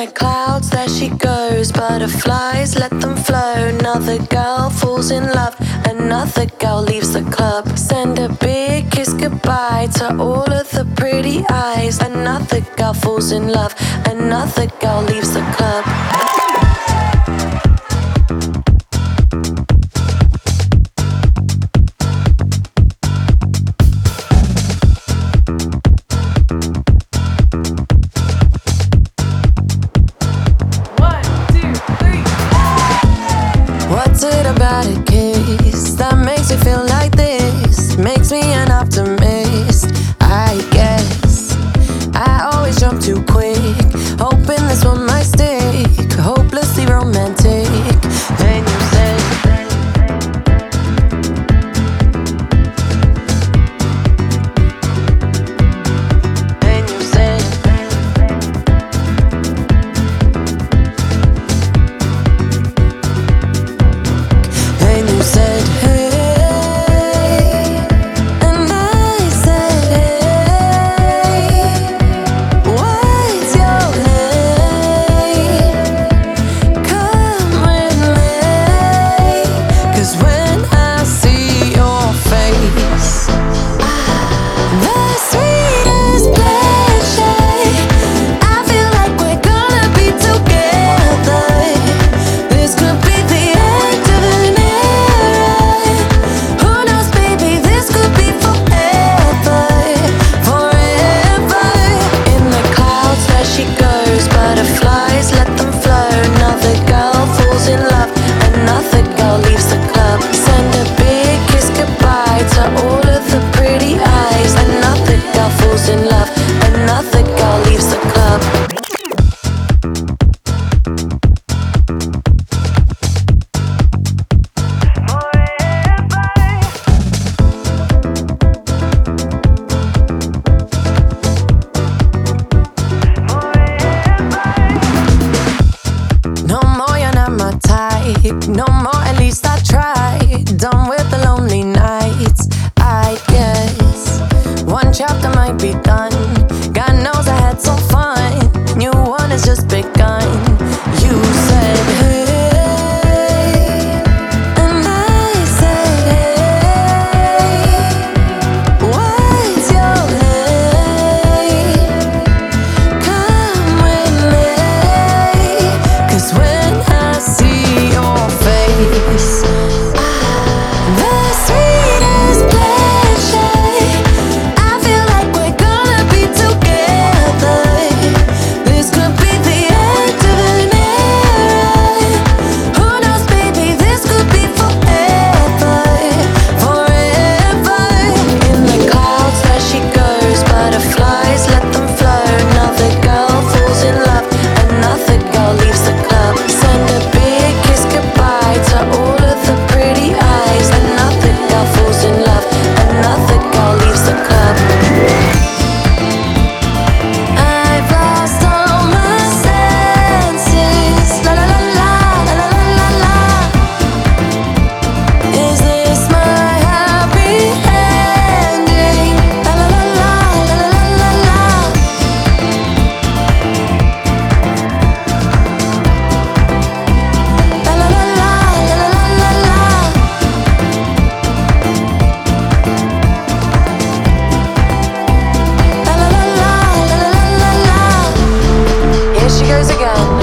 the clouds, there she goes. Butterflies, let them flow. Another girl falls in love. Another girl leaves the club. Send a big kiss goodbye to all of the pretty eyes. Another girl falls in love. Another girl leaves the club. What's it about a kiss that makes me feel like this? Makes me an optimist, I guess. I always jump too quick, hoping this one might stick. Hopelessly romantic. Then you said, then you said, then you said, hey, and I said, hey, what's your name? Come with me, 'cause when I see your face, the sweetest pleasure, I feel like we're gonna be together. This could be the end of an era. Who knows, baby, this could be forever, forever. In the clouds, there she goes. Butterflies, let them flow. Another girl falls in love. Another girl leaves the club. Send a big kiss goodbye to all of the pretty eyes. Another girl falls in love. Another girl leaves the club. No more, you're not my type. No more, at least I tried. Done with the lonely nights, I guess. One chapter might be done. God knows I had some fun. New one has just begun. You said, hey, and I said, hey, what's your name? Come with me, 'cause when I see your face, the sweetest pleasure, I feel like we're gonna be together. This could be the end of an era. Who knows, baby, this could be forever, forever. In the clouds, there she goes. Butterflies, let them flow. Another girl falls in love. Another girl leaves the club. Send a big kiss goodbye to all of the pretty eyes. Another girl falls in love. Another girl leaves the club. I've lost all my senses. La la la la, la la la la la. Is this my happy ending? La la la la, la la la la la. La la la la, la la la la la. La la la la, la la la la la. Here she goes again.